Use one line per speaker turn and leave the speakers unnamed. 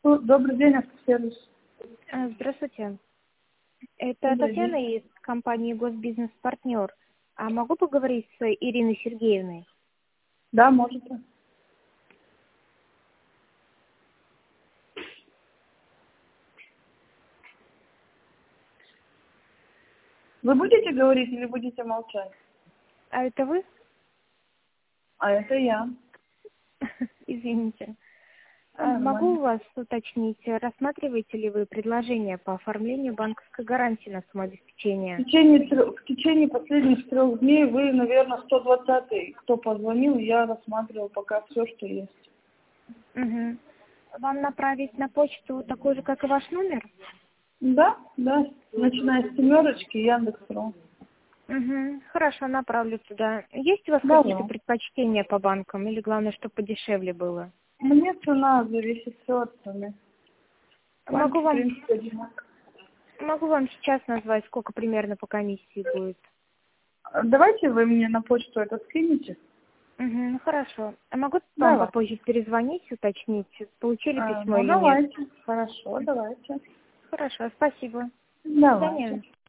Добрый день, автосервис.
Здравствуйте. Это
Добрый
Татьяна
день.
из компании «Госбизнес-партнер». А могу поговорить с Ириной Сергеевной?
Да, можете. Вы будете говорить или будете молчать?
А это вы?
А это я.
Извините. Могу
Нормально.
у вас уточнить, рассматриваете ли вы предложение по оформлению банковской гарантии на самообеспечение?
В течение последних 3 дней вы, наверное, 120-й, кто позвонил, я рассматривал пока все, что есть.
Угу. Вам направить на почту такой же, как и ваш номер?
Да, да. Начиная с 7 Яндекс.ру.
Угу. Хорошо, направлю туда. Есть у вас какие-то
Давай.
предпочтения по банкам? Или главное, чтобы подешевле было?
Мне цена зависит все от цены. Банки,
Могу
в
вам
принципе, одинаковые.
Могу вам сейчас назвать, сколько примерно по комиссии будет.
Давайте вы мне на почту это скинете.
Угу, хорошо. А могу вам
Давай.
попозже перезвонить, уточнить, получили письмо
Ну,
или нет?
давайте. Хорошо, давайте.
Хорошо, спасибо. До
Давайте.
свидания.